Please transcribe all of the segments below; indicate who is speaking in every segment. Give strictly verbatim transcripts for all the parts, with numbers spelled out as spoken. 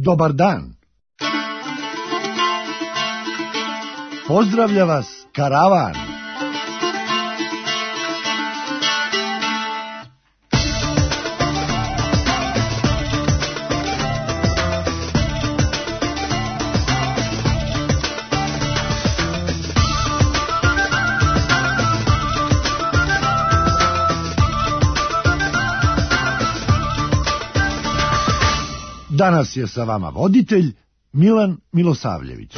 Speaker 1: Dobar dan. Pozdravlja vas karavan. Danas je sa vama voditelj Milan Milosavljević.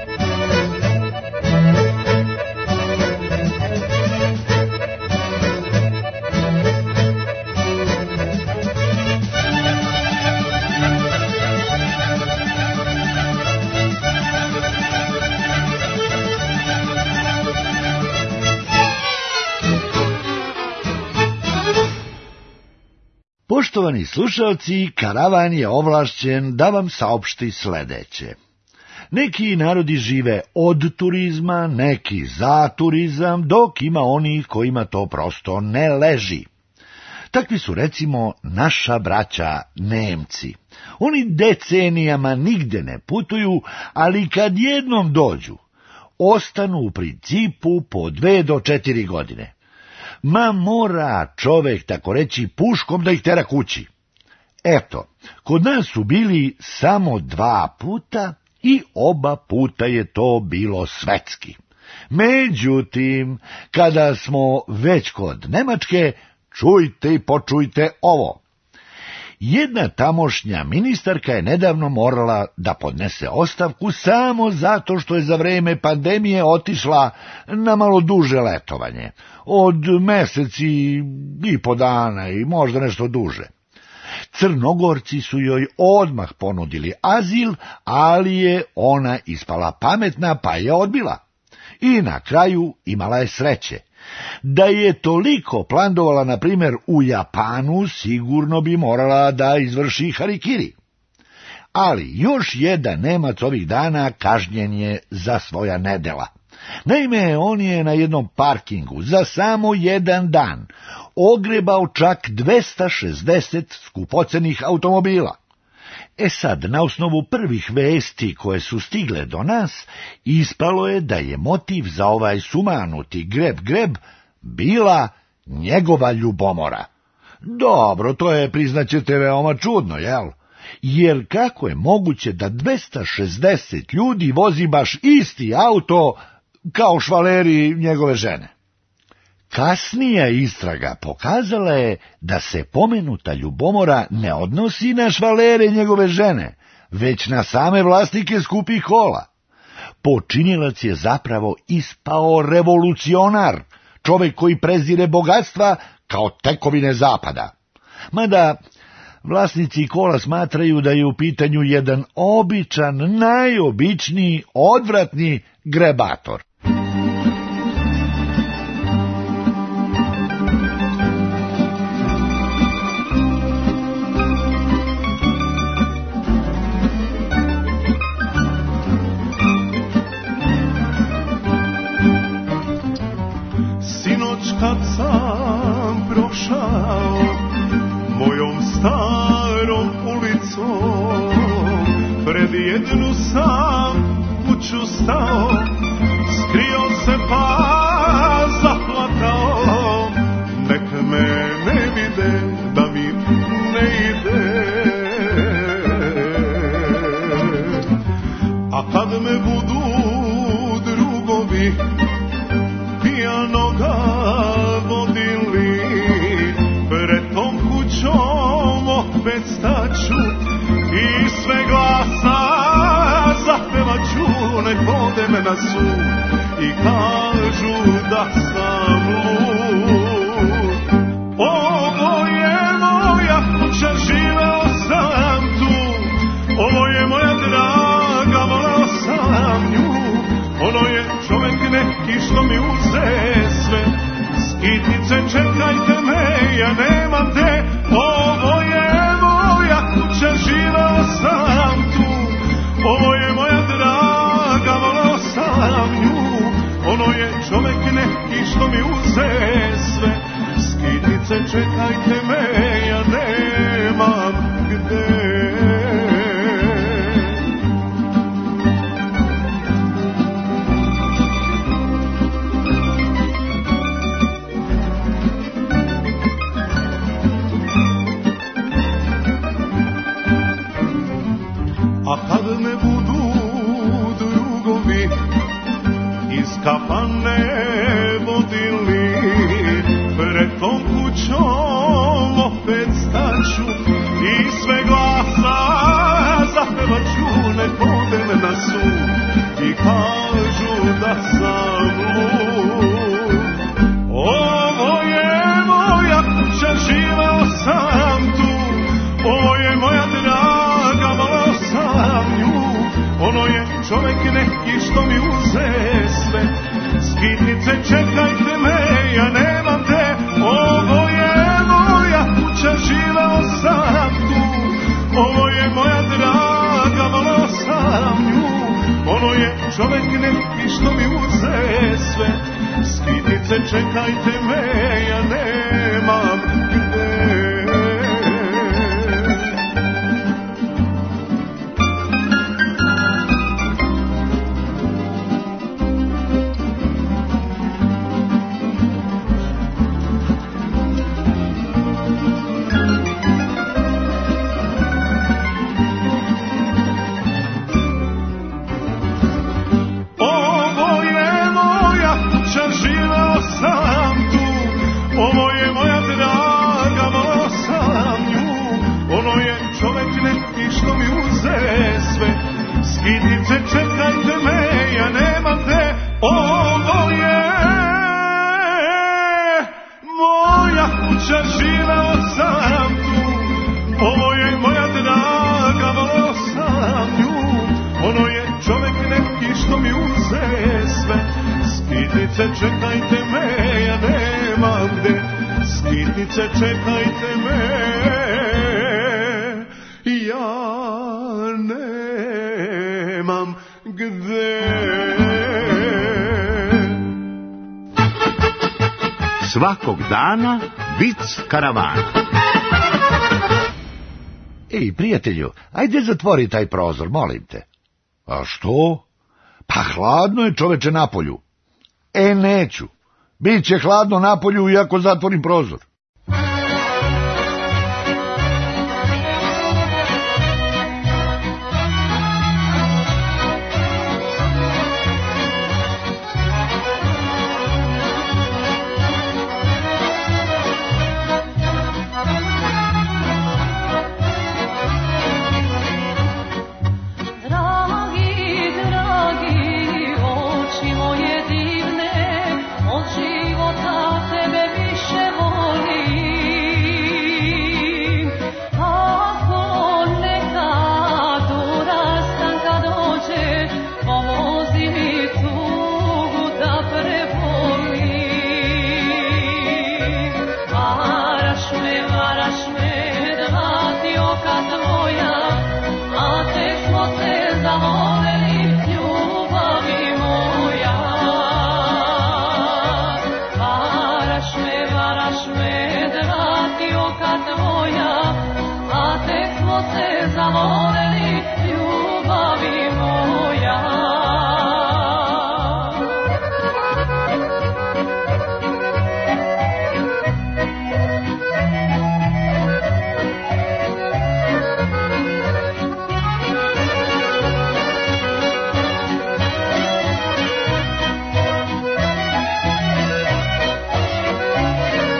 Speaker 1: Poštovani slušalci, karavan je ovlašćen da vam saopšti sledeće. Neki narodi žive od turizma, neki za turizam, dok ima onih kojima to prosto ne leži. Takvi su recimo naša braća Nemci. Oni decenijama nigde ne putuju, ali kad jednom dođu, ostanu u principu po dve do četiri godine. Ma mora čovek, tako reći, puškom da ih tera kući. Eto, kod nas su bili samo dva puta i oba puta je to bilo svetski. Međutim, kada smo već kod Nemačke, čujte i počujte ovo. Jedna tamošnja ministarka je nedavno morala da podnese ostavku samo zato što je za vreme pandemije otišla na malo duže letovanje, od meseci i po dana i možda nešto duže. Crnogorci su joj odmah ponudili azil, ali je ona ispala pametna pa je odbila. I na kraju imala je sreće. Da je toliko plandovala, na primjer, u Japanu, sigurno bi morala da izvrši harikiri. Ali još jedan Nemac ovih dana kažnjen je za svoja nedela. Naime, on je na jednom parkingu za samo jedan dan ogrebao čak dvesta šezdeset skupocenih automobila. E sad, na osnovu prvih vesti koje su stigle do nas, ispalo je da je motiv za ovaj sumanuti greb-greb bila njegova ljubomora. Dobro, to je, priznaćete, veoma čudno, jel? Jer kako je moguće da dvesta šezdeset ljudi vozi baš isti auto kao švaleri njegove žene? Kasnija istraga pokazala je da se pomenuta ljubomora ne odnosi na švalere njegove žene, već na same vlasnike skupih kola. Počinilac je zapravo ispao revolucionar, čovek koji prezire bogatstva kao tekovine zapada. Mada vlasnici kola smatraju da je u pitanju jedan običan, najobičniji, odvratni grebator.
Speaker 2: Kad sam prošao mojom starom ulicom, pred jednu sam kuću stao, skrio se pa zaplakao, nek me ne vide da mi ne ide. A kad me budu drugovi pijanoga vodili, pred tom kućom opet staću i sve glasa zapevaću, nek vode me na sud i kažu da sam lud. Ovo je moja kuća, živeo sam tu, ovo je moja draga, voleo sam nju. Ono je čovek neki što mi uze sve, skitice čekajte me, ja nemam te. Ovo je moja kuća, živeo sam tu, ovo je moja draga, voleo sam nju. Ono je čovek neki što mi uze sve, skitice čekajte me, ja nemam gde. a kad ne budu drugovi iz kafane vodili, pred tom kućom opet staću i sve glasa zapevaću, nek odem na sud i kažu da sam lud. Ovo je moja kuća, živeo sam tu, ovo je moja draga, voleo sam nju. Ono je čovek neki što mi uze sve, skitnice čekajte me, ja nemam te. Ovo je moja kuća, živeo sam tu, ovo je moja draga, voleo sam nju. Ono je čovek neki što mi uze sve, skitnice čekajte me, ja nemam gde. Skitnice čekajte me, ja nemam te. Ovo je moja kuća, živeo sam tu, ovo je moja draga, voleo sam nju. Ono je čovek neki što mi uze sve, skitnice čekajte me, ja nemam gde. Skitnice čekajte me, ja nemam gde.
Speaker 3: Svakog dana vic karavana.
Speaker 1: Ej, prijatelju, ajde zatvori taj prozor, molim te. A što? Pa hladno je, čoveče, napolju. E, neću. Biće hladno napolju iako zatvorim prozor.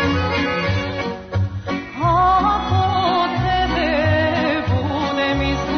Speaker 4: Ako tebe budem iz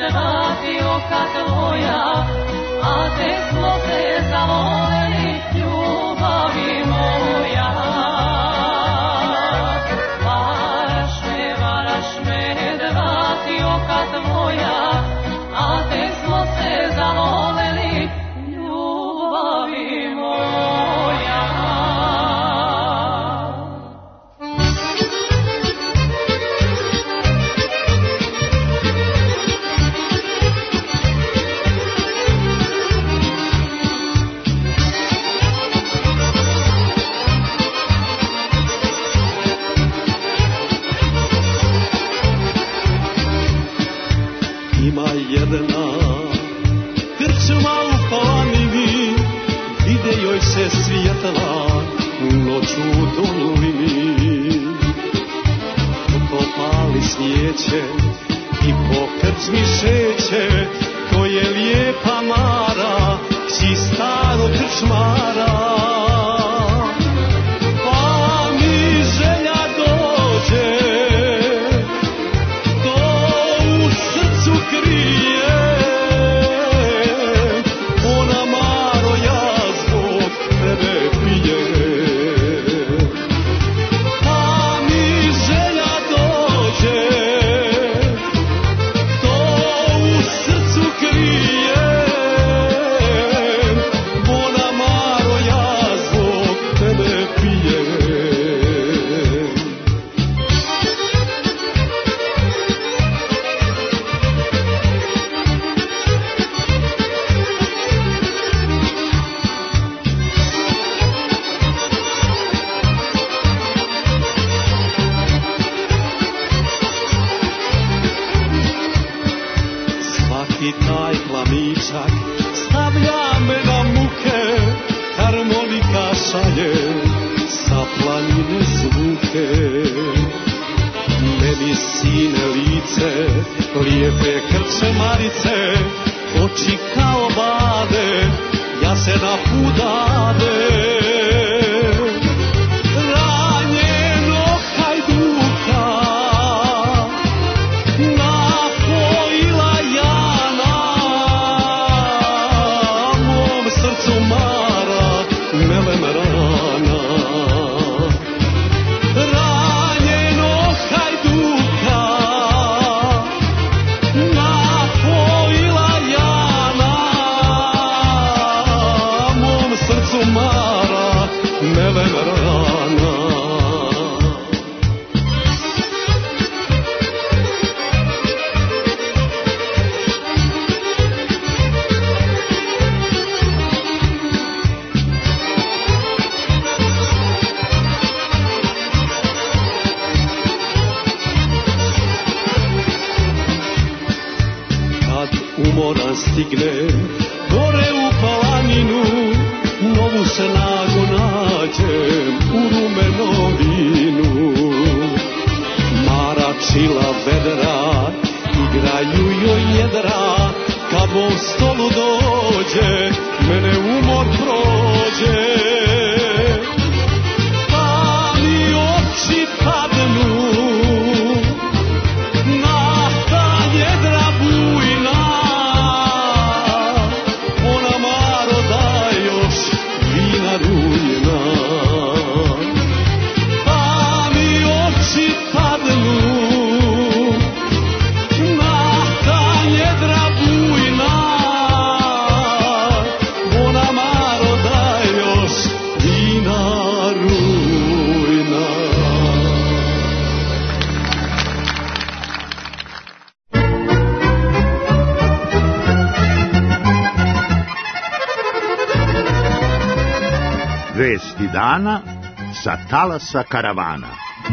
Speaker 3: Vesti dana sa talasa karavana.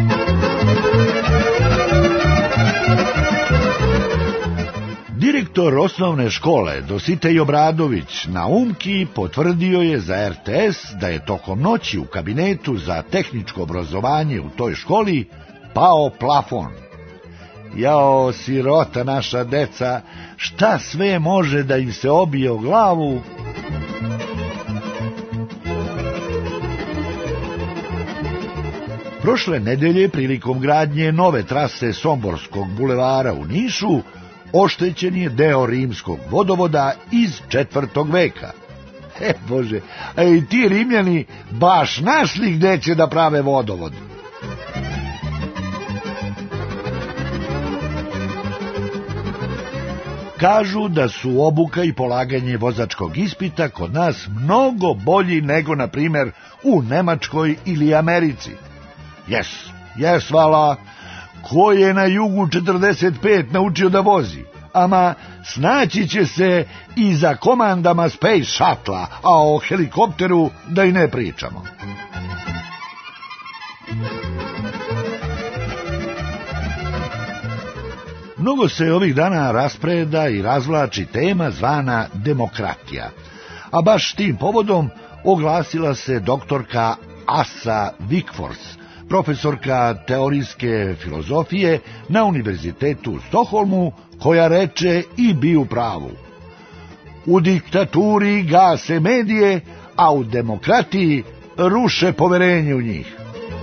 Speaker 1: Direktor osnovne škole Dositej Obradović na Umki potvrdio je za er te es da je tokom noći u kabinetu za tehničko obrazovanje u toj školi pao plafon. Jao, sirota naša deca, šta sve može da im se obije o glavu? Prošle nedelje, prilikom gradnje nove trase Somborskog bulevara u Nišu, oštećen je deo rimskog vodovoda iz četvrtog veka. E, Bože, a i ti Rimljani baš našli gde će da prave vodovod. Kažu da su obuka i polaganje vozačkog ispita kod nas mnogo bolji nego, na primjer, u Nemačkoj ili Americi. Jes, jes, vala, ko je na jugu četrdeset pet naučio da vozi? Ama snaći će se i za komandama Space Shuttle-a, a o helikopteru da i ne pričamo. Mnogo se ovih dana raspreda i razvlači tema zvana demokratija, a baš tim povodom oglasila se doktorka Asa Wigforss, profesorka teorijske filozofije na Univerzitetu u Stokholmu, koja reče i bi u pravu: u diktaturi gase medije, a u demokratiji ruše poverenje u njih.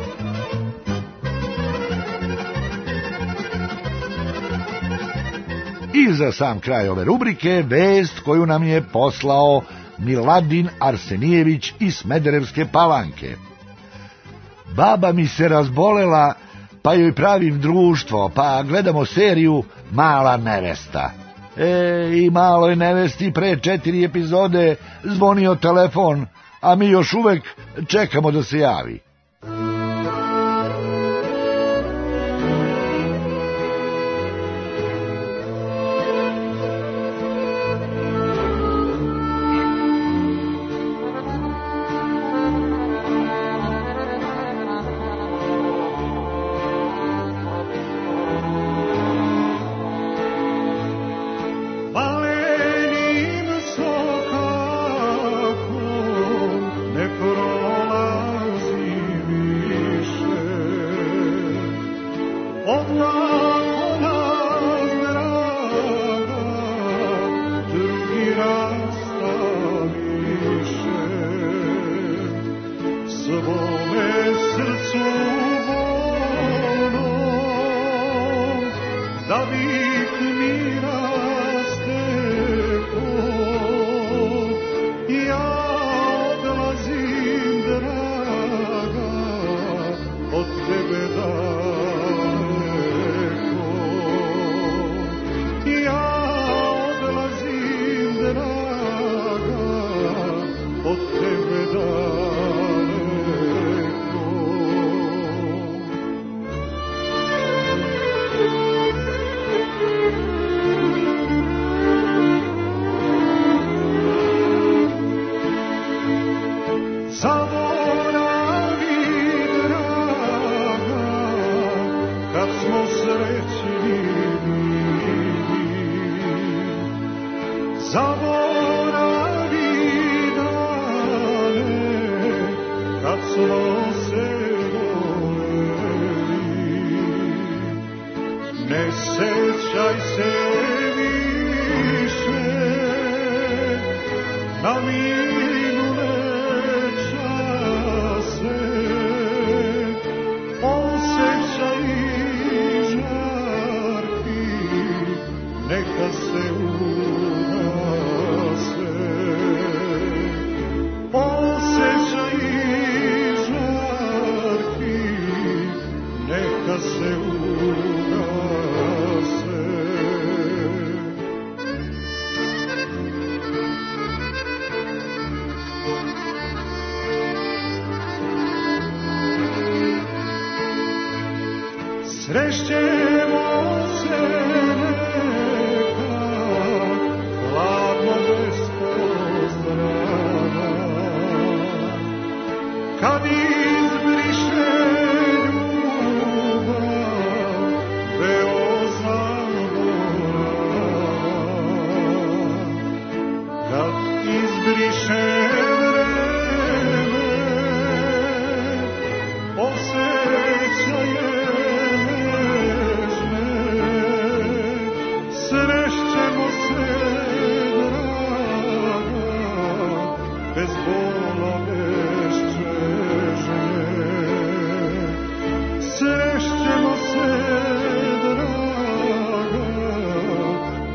Speaker 1: I za sam kraj ove rubrike vest koju nam je poslao Miladin Arsenijević iz Smederevske Palanke. Baba mi se razbolela, pa joj pravim društvo, pa gledamo seriju Mala nevesta. E, i maloj nevesti pre četiri epizode zvonio telefon, a mi još uvek čekamo da se javi.
Speaker 2: Srećemo se neka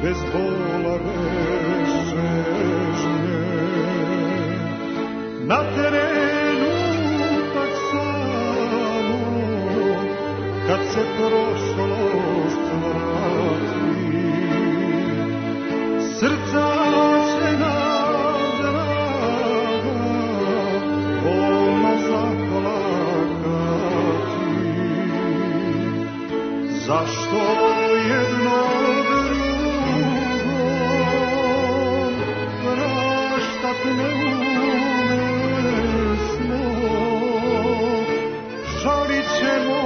Speaker 2: bez bola, bez čežnje. Na terenu tak samo, kad se prošlost vrati, srca će nam draga bolno zaplakati. Zašto jedno drugom praštat ne umesmo, žalit ćemo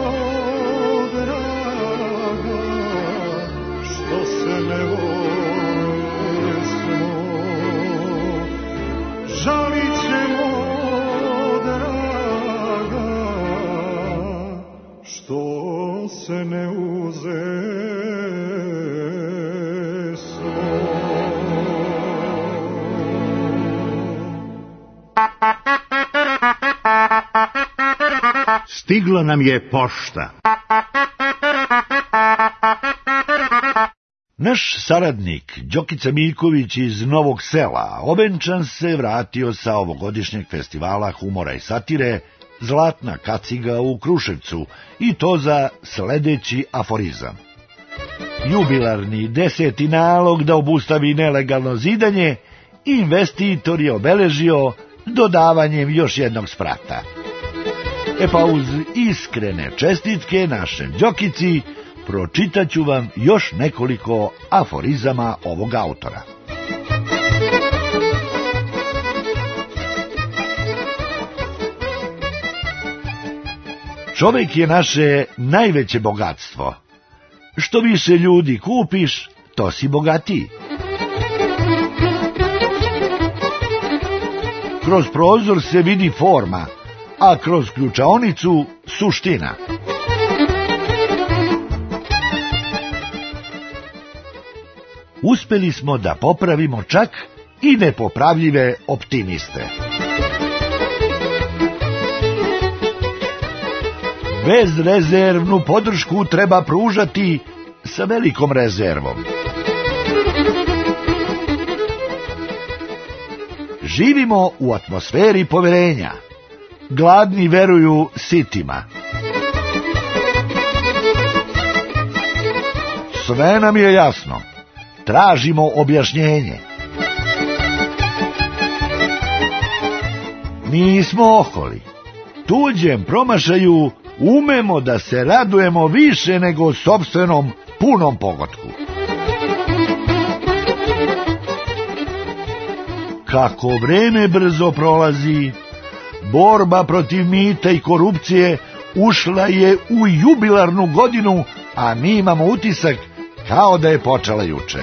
Speaker 2: draga što se ne volesmo. Žalit ćemo draga što se ne uzesmo.
Speaker 3: Stigla nam je pošta.
Speaker 1: Naš saradnik, Đokica Miljković iz Novog Sela, ovenčan se vratio sa ovogodišnjeg festivala humora i satire Zlatna kaciga u Kruševcu, i to za sledeći aforizam. Jubilarni deseti nalog da obustavi nelegalno zidanje, investitor je obeležio dodavanjem još jednog sprata. E pa uz iskrene čestitke našem Đokici, pročitaću vam još nekoliko aforizama ovog autora. Čovek je naše najveće bogatstvo. Što više ljudi kupiš, to si bogatiji. Kroz prozor se vidi forma, a kroz ključaonicu suština. Uspeli smo da popravimo čak i nepopravljive optimiste. Bezrezervnu podršku treba pružati sa velikom rezervom. Živimo u atmosferi poverenja. Gladni veruju sitima. Sve nam je jasno. Tražimo objašnjenje. Nismo oholi. Tuđem promašaju umemo da se radujemo više nego sopstvenom punom pogodku. Kako vreme brzo prolazi, borba protiv mita i korupcije ušla je u jubilarnu godinu, a mi imamo utisak kao da je počela juče.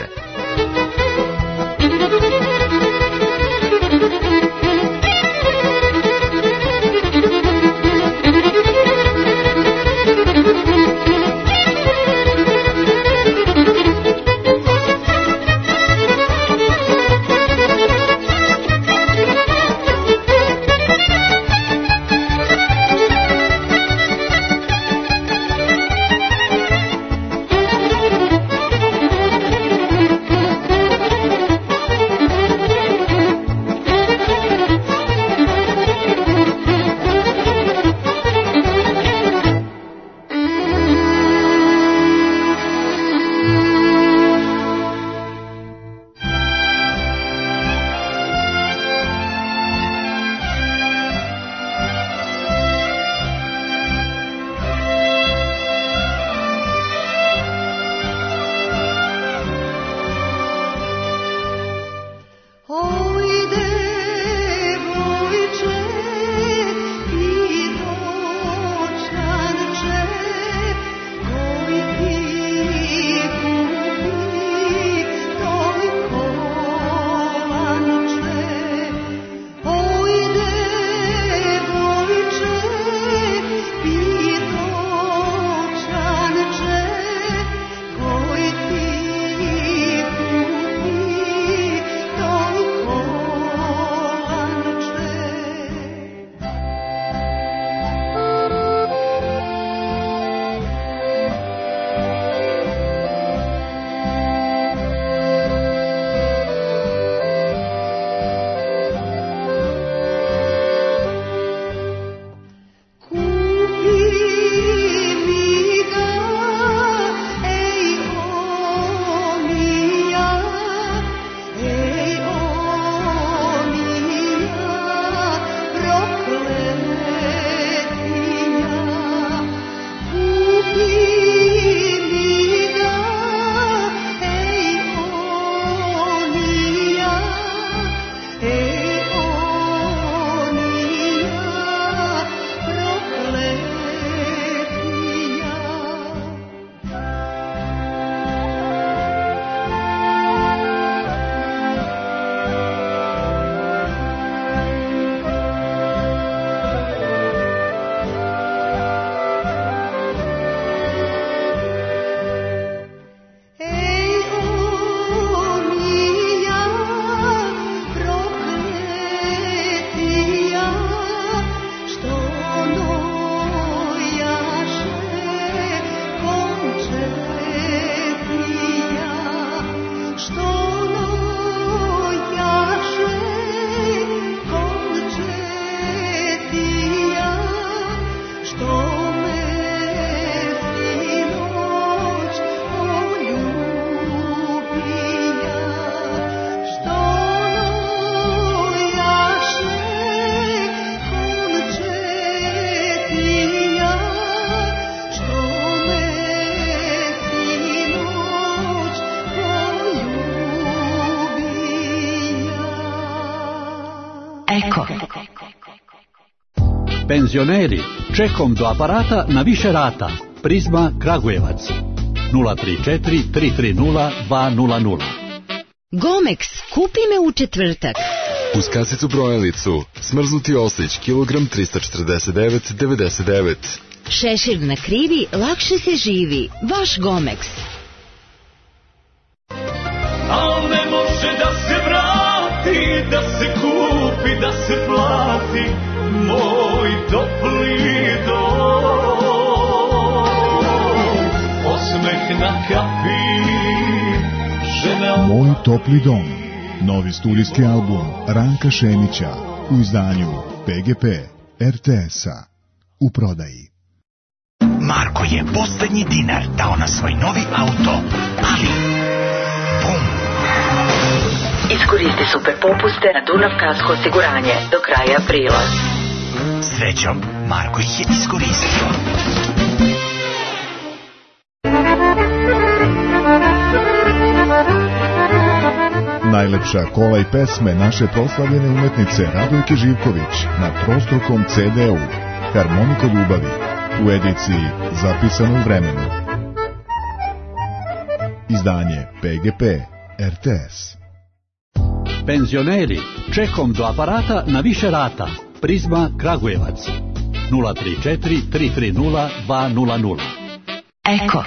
Speaker 4: Eko.
Speaker 5: Penzioneri, čekom do aparata na više rata. Prizma Kragujevac. nula tri četiri tri tri nula dva nula nula.
Speaker 4: Gomex, kupi me u četvrtak.
Speaker 6: Uz kasicu brojalicu, smrznuti oslić, kilogram trista četrdeset devet zarez devedeset devet.
Speaker 4: Šešir na krivi, lakše se živi. Vaš Gomex.
Speaker 2: Al ne može da se vrati, da se kupi, da se plati, moj topli dom. Osmeh na kapi, žena...
Speaker 7: Moj topli dom. Novi studijski album Ranka Šemića u izdanju P G P R T S-a u prodaji.
Speaker 8: Marko je poslednji dinar dao na svoj novi auto, ali bum!
Speaker 9: Iskoristi super popuste na Dunav Kasko osiguranje do kraja aprila.
Speaker 8: Srećom, Marko ih je iskoristio.
Speaker 7: Najlepša kola i pesme naše proslavljene umetnice Radojke Živković na trostrukom ce de u Harmonika ljubavi u ediciji Zapisano u vremenu. Izdanje P G P R T S.
Speaker 5: Penzioneri, čekom do aparata na više rata. Prizma Kragujevac. nula tri četiri tri tri nula dva nula nula.
Speaker 4: Eko.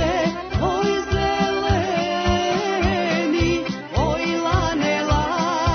Speaker 10: Oj zeleni, oj lane lane.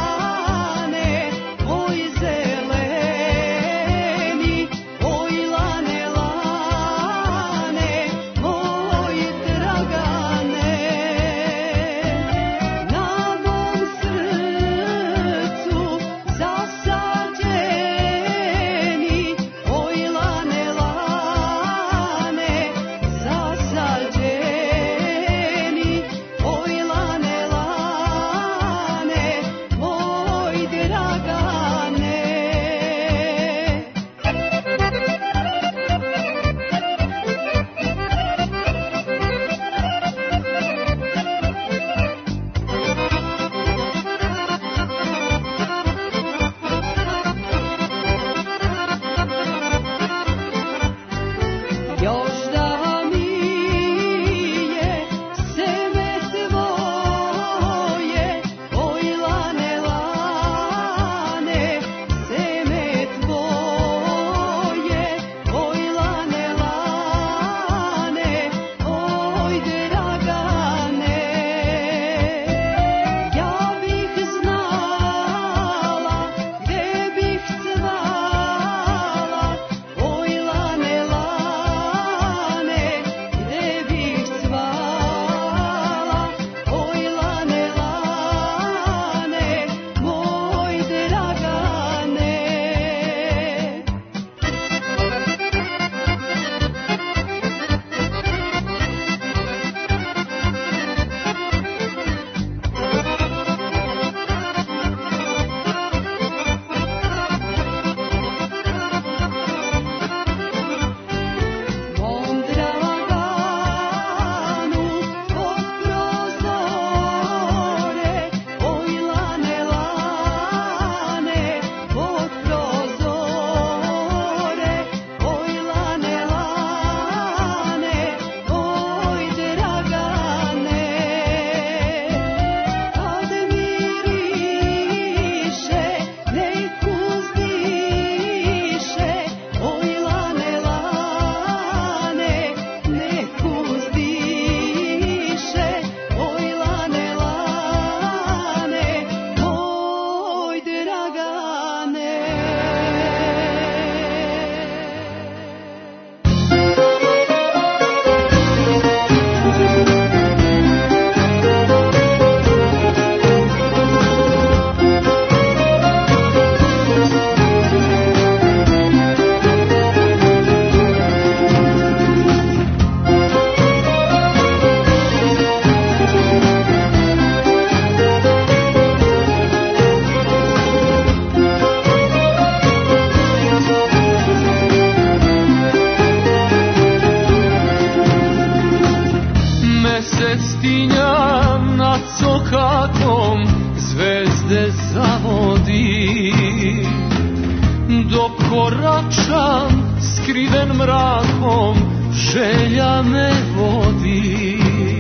Speaker 10: dok koračam skriven mrakom, želja me vodi.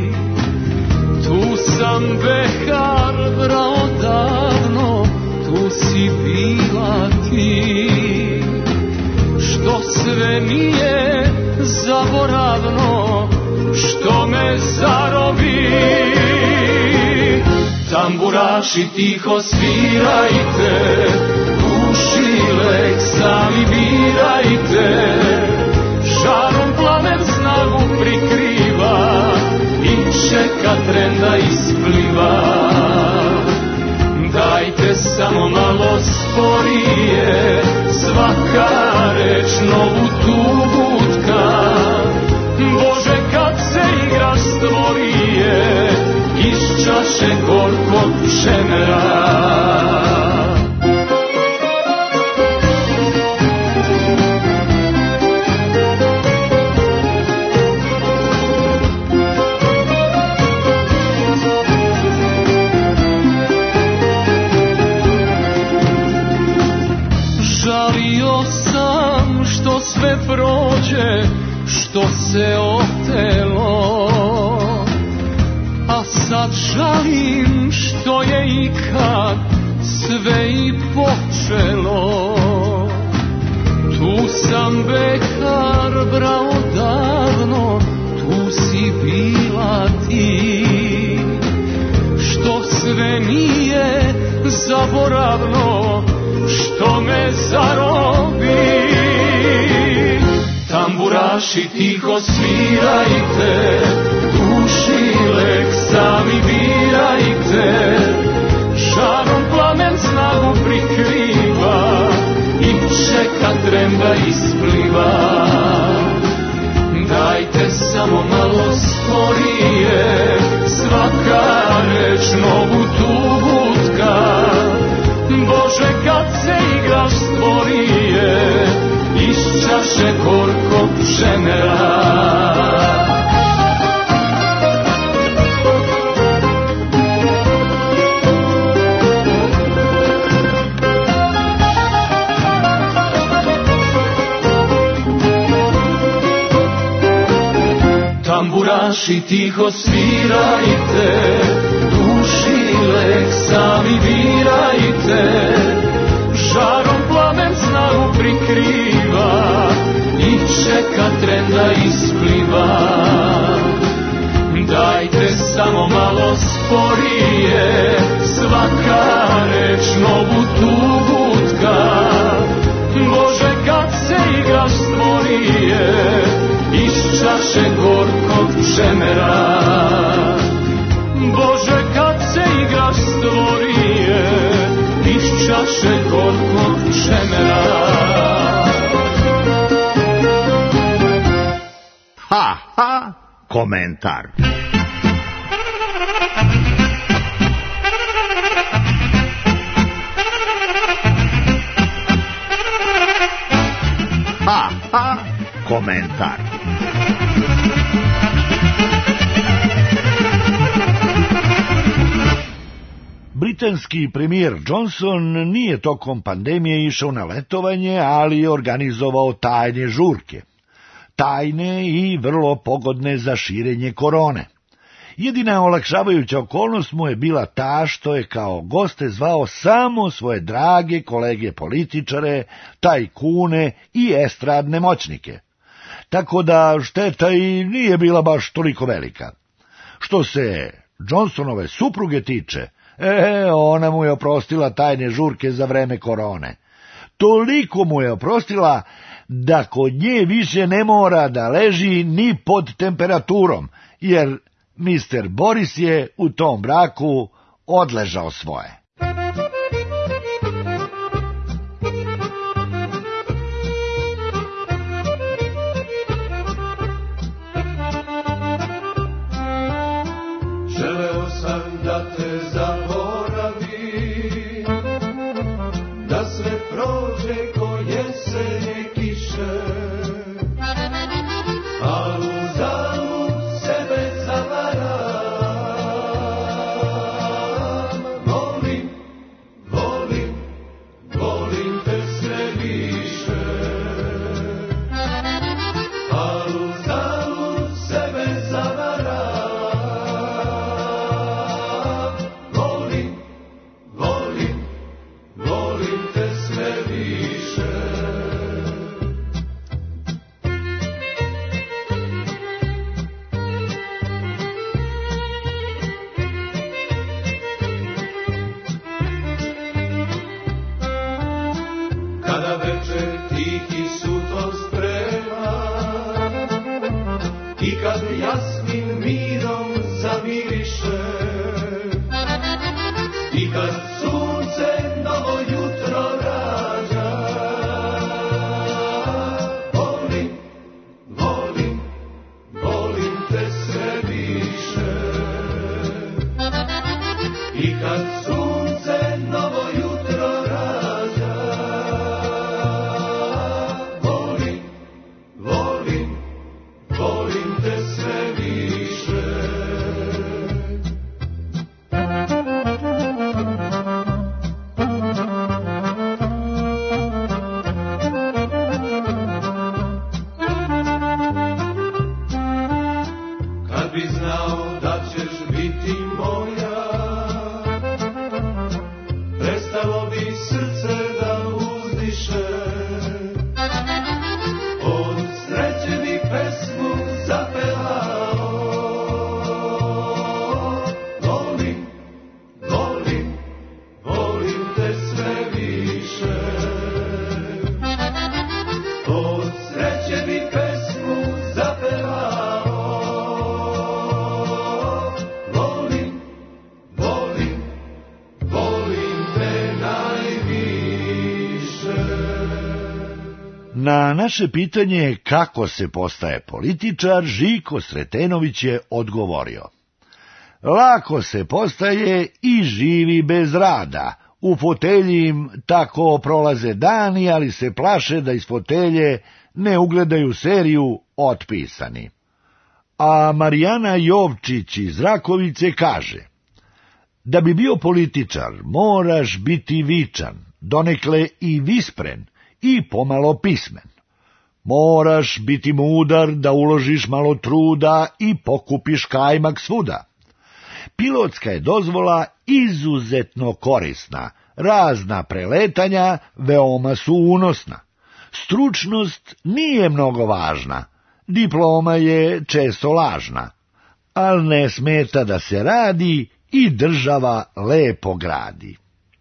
Speaker 10: Tu sam behar brao davno, tu si bila ti. Što sve nije zaboravno, što me zarobi. Tamburaši tiho svirajte, duši lek sami birajte. Žarom plamen snagu prikriva i čeka tren da ispliva. Dajte samo malo sporije, svaka reč novu tugu tka. Bože, kad se igraš stvorije, iz čaše gorkog pšenera. Žalio sam što sve prođe, što se otelo, a sad žalim što je ikad sve i počelo. Tu sam behar brao davno, tu si bila ti. Što sve nije zaboravno, što me zarobi. Tamburaši tiho svirajte, duši lek sami birajte. Žarom plamen snagu prikriva i čeka tren da ispliva. Dajte samo malo sporije, svaka reč novu tugu tka. Bože, kad se igraš stvorije, iz čaše gorkog pšenera. Tamburaši tiho svirajte, duši lek sami birajte. Žarom plamen snagu prikriva i čeka tren da ispliva. Dajte samo malo sporije, svaka reč novu tugu tka. Bože, kad se igraš stvorije, iz čaše gorkog pšenera. Bože, kad se igraš stvorije, iz čaše gorkog pšenera.
Speaker 3: Ha, ha, komentar. Ha, ha, komentar.
Speaker 1: Britanski premijer Johnson nije tokom pandemije išao na letovanje, ali je organizovao tajne žurke. Tajne i vrlo pogodne za širenje korone. Jedina olakšavajuća okolnost mu je bila ta što je kao goste zvao samo svoje drage kolege političare, tajkune i estradne moćnike. Tako da šteta i nije bila baš toliko velika. Što se Johnsonove supruge tiče, E, ona mu je oprostila tajne žurke za vreme korone. Toliko mu je oprostila da kod nje više ne mora da leži ni pod temperaturom, jer mister Boris je u tom braku odležao svoje.
Speaker 11: Želeo sam da te
Speaker 10: Molim
Speaker 11: veče tihi suton sprema i kad jasmin mirom zamiriše i kad sunce novo jutro rađa, volim, volim, volim te sve više. I kad sunce novo jutro rađa, volim, volim, volim te sve više. Kad bi znao da ćeš biti moja, prestalo bi srce da uzdiše, od sreće bi pesmu zapevao. Volim, volim, volim te sve više, od sreće bi pesmu zapevao. Volim, volim, volim te najviše.
Speaker 1: Na naše pitanje kako se postaje političar, Žiko Sretenović je odgovorio: lako se postaje i živi bez rada. U fotelji im tako prolaze dani, ali se plaše da iz fotelje ne ugledaju seriju Otpisani. A Marijana Jovčić iz Rakovice kaže: da bi bio političar moraš biti vičan, donekle i vispren i pomalo pismen. Moraš biti mudar da uložiš malo truda i pokupiš kajmak svuda. Pilotska je dozvola izuzetno korisna, razna preletanja veoma su unosna. Stručnost nije mnogo važna, diploma je često lažna, ali ne smeta da se radi i država lepo gradi.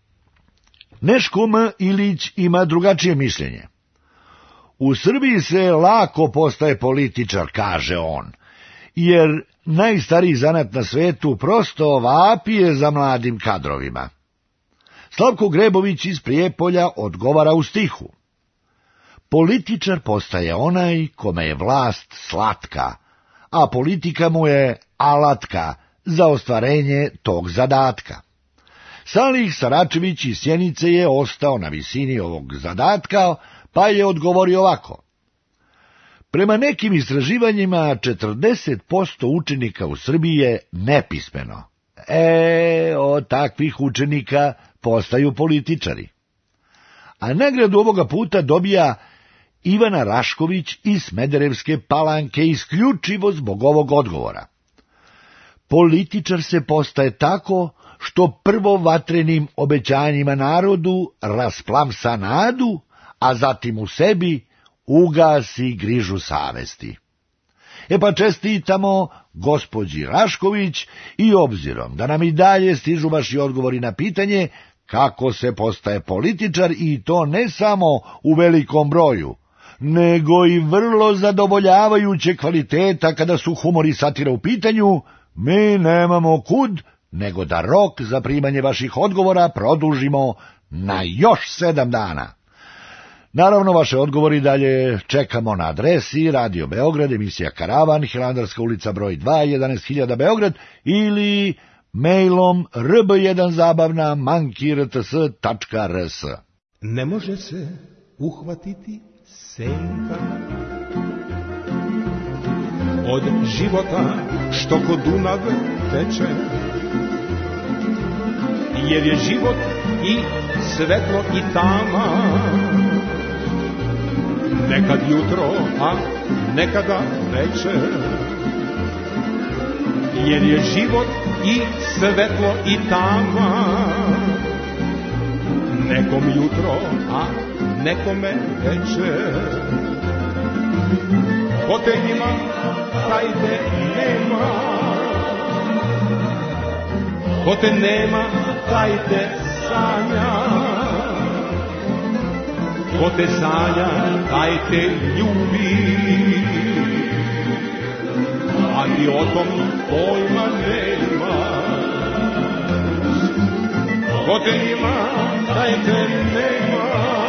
Speaker 1: Neško M. Ilić ima drugačije mišljenje. U Srbiji se lako postaje političar, kaže on, jer najstariji zanat na svetu prosto vapije za mladim kadrovima. Slavko Grebović iz Prijepolja odgovara u stihu: političar postaje onaj kome je vlast slatka, a politika mu je alatka za ostvarenje tog zadatka. Salih Saračević iz Sjenice je ostao na visini ovog zadatka, pa je odgovorio ovako: prema nekim istraživanjima četrdeset posto učenika u Srbiji je nepismeno. E, od takvih učenika postaju političari. A nagradu ovoga puta dobija Ivana Rašković iz Smederevske Palanke isključivo zbog ovog odgovora. Političar se postaje tako što prvo vatrenim obećanjima narodu rasplamsa nadu, a zatim u sebi ugasi grižu savesti. E pa čestitamo gospođi Rašković i obzirom da nam i dalje stižu vaši odgovori na pitanje kako se postaje političar, i to ne samo u velikom broju, nego i vrlo zadovoljavajuće kvaliteta kada su humor i satira u pitanju, mi nemamo kud nego da rok za primanje vaših odgovora produžimo na još sedam dana. Naravno, vaše odgovori dalje čekamo na adresi Radio Beograd, emisija Karavan, Hilandarska ulica broj dva, jedanaest hiljada Beograd, ili mailom r b jedan zabavna manki r t s tačka r s.
Speaker 12: Ne može se uhvatiti senka od života što kod Dunav teče, jer je život i svetlo i tama, nekad jutro, a nekada večer, jer je život i svetlo i tama, nekom jutro, a nekome večer. Foteljima tajde nema, ko te nema, taj te sanja, ko te sanja, taj te ljubi, a ti o tom pojma nema. Ko te ima, taj te nema,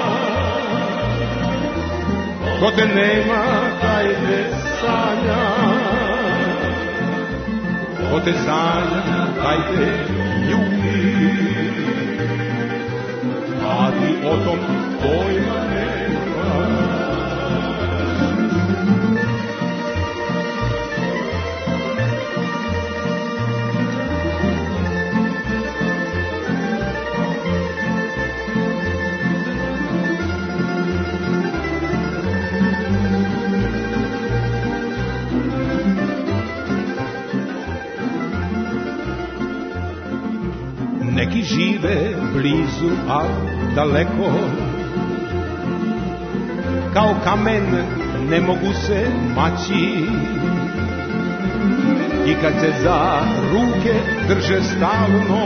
Speaker 12: ko te nema, taj te sanja, ko te sanja, taj te ljubi, a ti o tom pojma nema. Neki žive blizu, a daleko, kao kamen ne mogu se maći, i kad se za ruke drže stalno,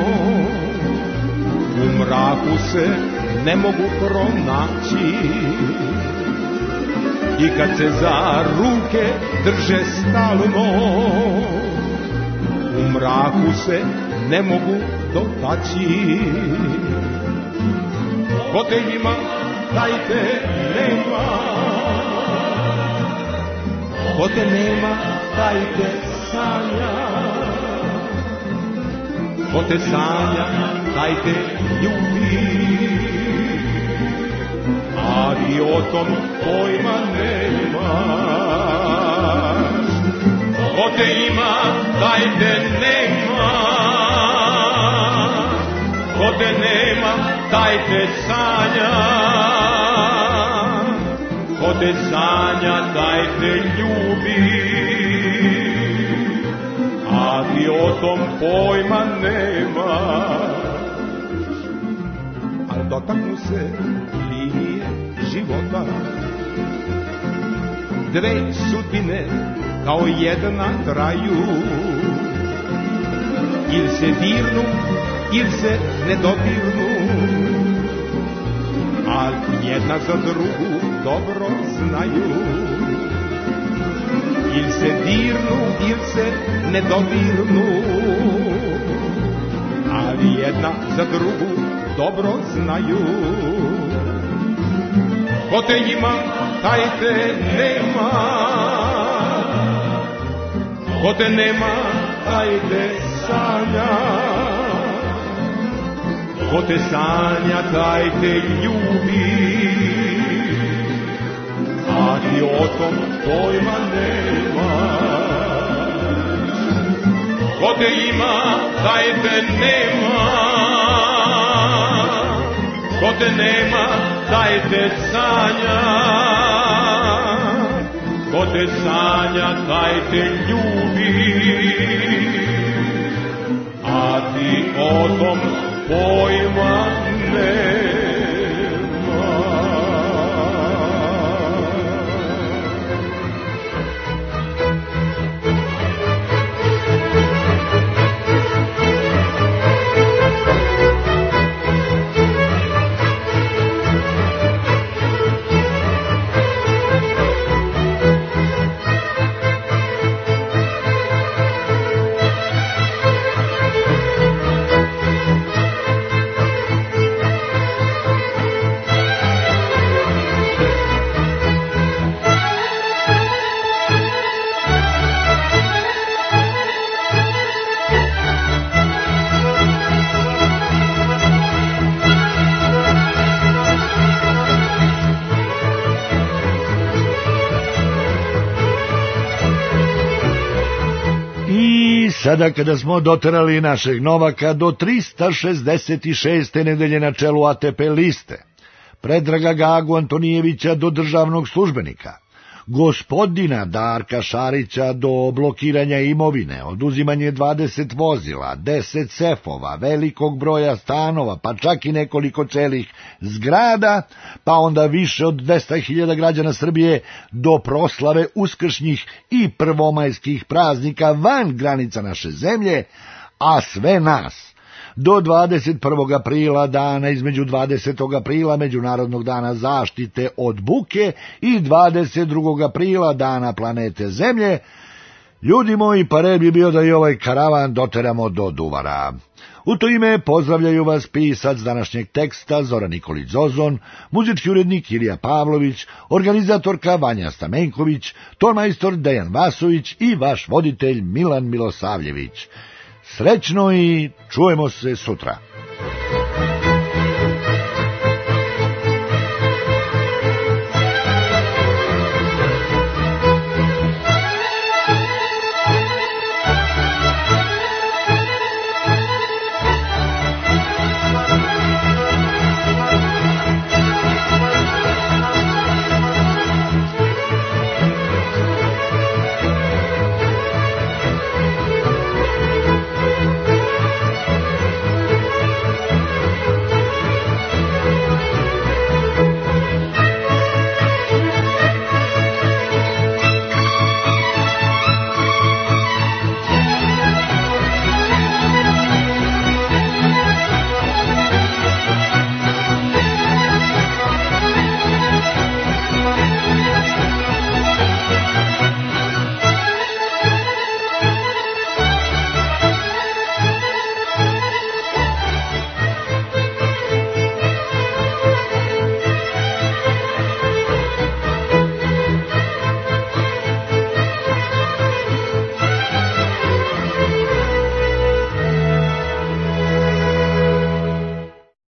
Speaker 12: u mraku se ne mogu pronaći. I kad se za ruke drže stalno, u mraku se ne mogu dotaći. Ko te ima, taj te nema, ko te nema, taj te sanja, ko te sanja, taj te ljubi, a ti o tom pojma nemaš. Ko te ima, taj te nema, ko te nema, taj te sanja, ko te sanja, taj te ljubi, a ti o tom pojma nemaš. Al dotaknu se linije života, dve sudbine kao jedna traju, ili se dirnu, ili se ne dodirnu, a jedna za drugu dobro znaju. Ili se dirnu, ili se ne dodirnu, ali jedna za drugu dobro znaju. Ko te ima, taj te nema, ko te nema, taj te sanja, ko te sanja, taj te ljubi, a ti o tom pojma nema. Ko te ima, taj te nema, ko te nema, taj te sanja, ko te sanja, taj te ljubi, a ti o tom pojma nema.
Speaker 1: Sada kada smo doterali našeg Novaka do trista šezdeset šeste nedelje na čelu A T P liste, Predraga Gagu Antonijevića do državnog službenika, gospodina Darka Šarića do blokiranja imovine, oduzimanje dvadeset vozila, deset sefova, velikog broja stanova, pa čak i nekoliko celih zgrada, pa onda više od dvesta hiljada građana Srbije do proslave uskršnjih i prvomajskih praznika van granica naše zemlje, a sve nas do dvadeset prvog aprila, dana između dvadesetog aprila, Međunarodnog dana zaštite od buke, i dvadeset drugog aprila, dana planete Zemlje, ljudi moji, pa red bi bio da i ovaj karavan doteramo do Duvara. U to ime pozdravljaju vas pisac današnjeg teksta Zoran Nikolić Zozon, muzički urednik Ilija Pavlović, organizatorka Vanja Stamenković, tonmajstor Dejan Vasović i vaš voditelj Milan Milosavljević. Srećno i čujemo se sutra.